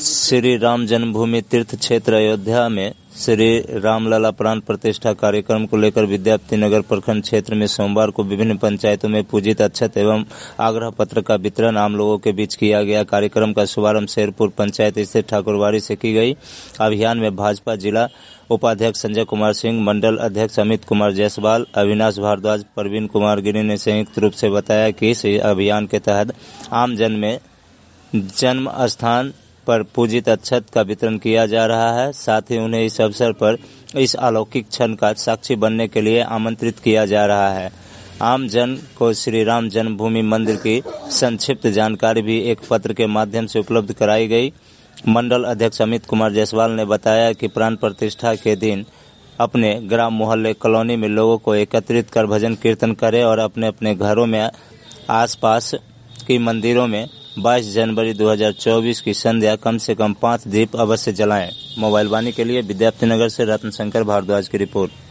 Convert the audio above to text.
श्री राम जन्मभूमि तीर्थ क्षेत्र अयोध्या में श्री रामलला प्राण प्रतिष्ठा कार्यक्रम को लेकर विद्यापति नगर प्रखंड क्षेत्र में सोमवार को विभिन्न पंचायतों में पूजित अक्षत एवं आग्रह पत्र का वितरण आम लोगों के बीच किया गया। कार्यक्रम का शुभारंभ शेरपुर पंचायत स्थित ठाकुरबाड़ी से की गई। अभियान में भाजपा जिला उपाध्यक्ष संजय कुमार सिंह, मंडल अध्यक्ष अमित कुमार जायसवाल, अविनाश भारद्वाज, प्रवीण कुमार गिरी ने संयुक्त रूप से बताया कि इस अभियान के तहत आम जन में जन्म स्थान पर पूजित अक्षत का वितरण किया जा रहा है। साथ ही उन्हें इस अवसर पर इस अलौकिक क्षण का साक्षी बनने के लिए आमंत्रित किया जा रहा है। आम जन को श्री राम जन्मभूमि मंदिर की संक्षिप्त जानकारी भी एक पत्र के माध्यम से उपलब्ध कराई गई। मंडल अध्यक्ष अमित कुमार जायसवाल ने बताया कि प्राण प्रतिष्ठा के दिन अपने ग्राम मोहल्ले कॉलोनी में लोगों को एकत्रित कर भजन कीर्तन करें और अपने अपने घरों में आसपास की मंदिरों में 22 जनवरी 2024 की संध्या कम से कम 5 दीप अवश्य जलाएं। मोबाइल वाणी के लिए विद्यापति नगर से रत्न शंकर भारद्वाज की रिपोर्ट।